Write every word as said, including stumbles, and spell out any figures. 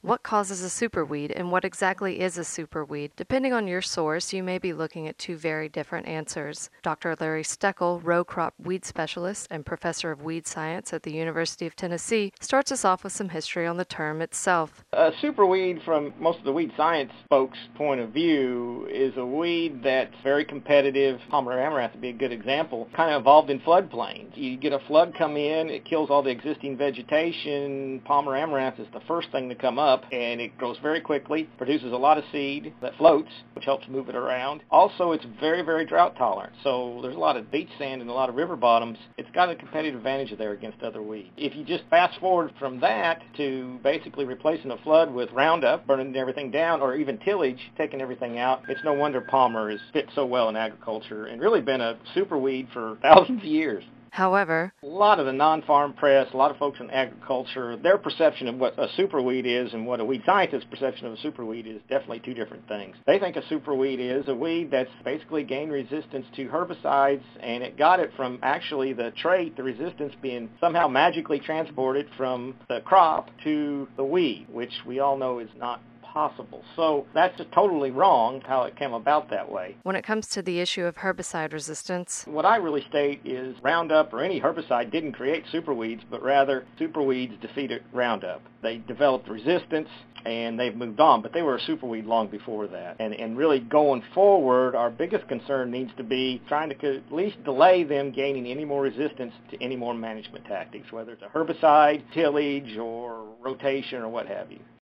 What causes a superweed and what exactly is a superweed? Depending on your source, you may be looking at two very different answers. Doctor Larry Steckel, row crop weed specialist and professor of weed science at the University of Tennessee, starts us off with some history on the term itself. A superweed, from most of the weed science folks' point of view, is a weed that's very competitive. Palmer amaranth would be a good example. Kind of evolved in floodplains. You get a flood come in, it kills all the existing vegetation. Palmer amaranth is the first thing to come up, and it grows very quickly, produces a lot of seed that floats, which helps move it around. Also, it's very, very drought tolerant, so there's a lot of beach sand and a lot of river bottoms. It's got a competitive advantage there against other weeds. If you just fast forward from that to basically replacing a flood with Roundup, burning everything down, or even tillage, taking everything out, it's no wonder Palmer has fit so well in agriculture and really been a superweed for thousands of years. However, a lot of the non-farm press, a lot of folks in agriculture, their perception of what a superweed is and what a weed scientist's perception of a superweed is definitely two different things. They think a superweed is a weed that's basically gained resistance to herbicides, and it got it from actually the trait, the resistance being somehow magically transported from the crop to the weed, which we all know is not possible. So that's just totally wrong how it came about that way. When it comes to the issue of herbicide resistance, what I really state is Roundup or any herbicide didn't create superweeds, but rather superweeds defeated Roundup. They developed resistance and they've moved on, but they were a superweed long before that. And, and really going forward, our biggest concern needs to be trying to at least delay them gaining any more resistance to any more management tactics, whether it's a herbicide, tillage, or rotation, or what have you.